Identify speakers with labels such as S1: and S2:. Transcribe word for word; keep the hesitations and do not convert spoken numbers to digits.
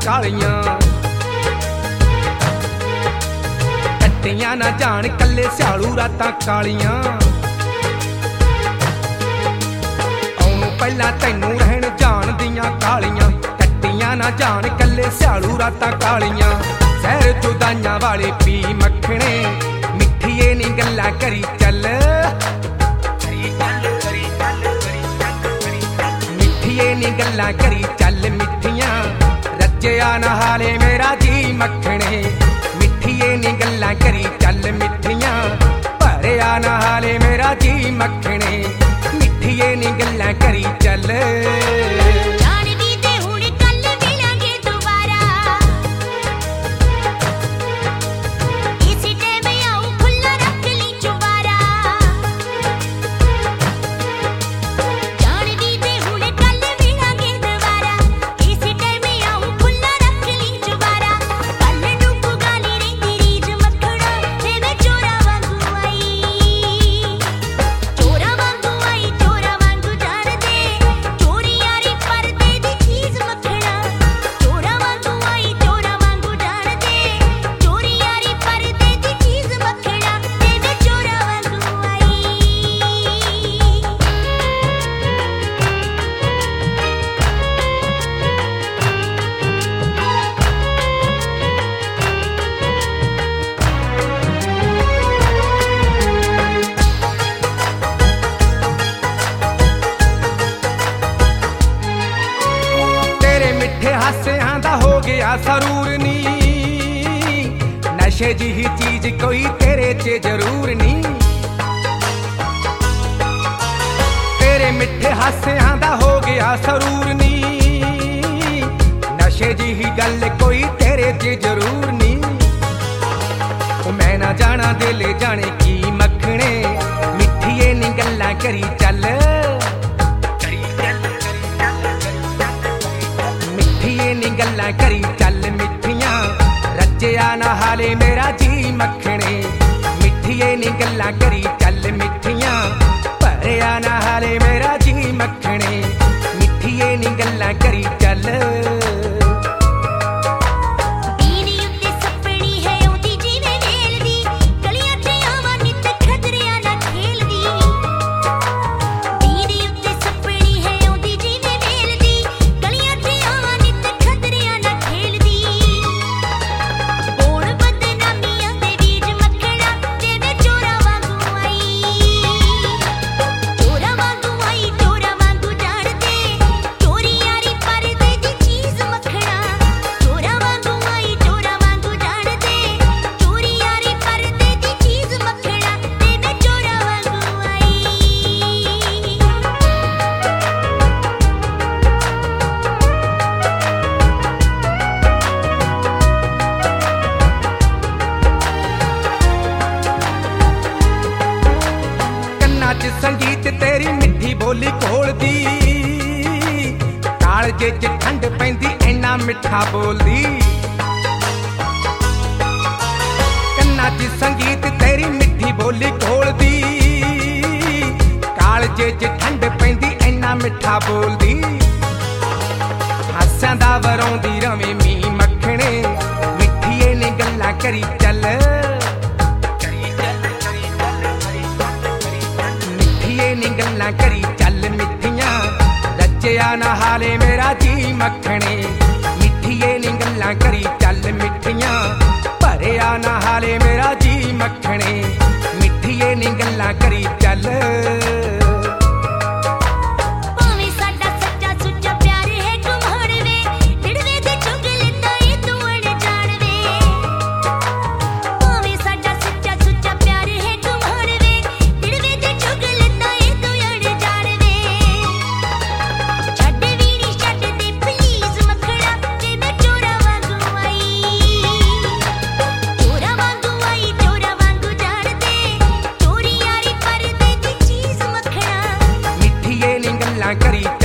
S1: कालियां कट्टियां ना जान कल्ले स्यालू रातां कालियां आउणों पहला तैनू रहन जान दियां कालियां कट्टियां ना जान कल्ले स्यालू रातां कालियां सैर जुदाइयां वाले पी मखणे मिठिए नी गल्लां करी चल मिठिए नी गल्लां करी चल मिठियां रज्जिया ना हाले मेरा जी मखणे मिठिए नी गल्लां करी चल मिठियां भरिया ना हाले मेरा जी मखणे मिठिए नी गल्लां करी चल हासियां दा हो गया सरूर नी नशे जिही चीज कोई तेरे च जरूर नी तेरे मिठे हासियां दा हो गया सरूर नी नशे जिही गल कोई तेरे च जरूर नी मैं ना जाना दिल जाने की मखणे मिठिए नी गल्लां करी चल नी गल्लां करी चल मिठियां रज्जिया ना हाले मेरा जी मखणे मिठिए नी गल्लां करी चल मिठियां भरिया ना हाले मेरा जी मखणे मिठिए नी गल्लां करी चल संगीत तेरी मिठी बोली कोल दी कालजे च ठंड पैंदी इन्ना मिठा बोलदी कन्ना च संगीत तेरी मिठी बोली कोल दी कालजे च ठंड पैंदी इन्ना मिठा बोलदी हास्यां दा वरौंदी रवे मी मखणे मिठिए नी गल्लां करी चल नी गल्लां करी चल मिठियां रज्जिया ना हाले मेरा जी मखणे मिठिए नी गल्लां करी चल मिठियां भरिया ना हाले मेरा जी मखणे मिठिए नी गल्लां करी चल करी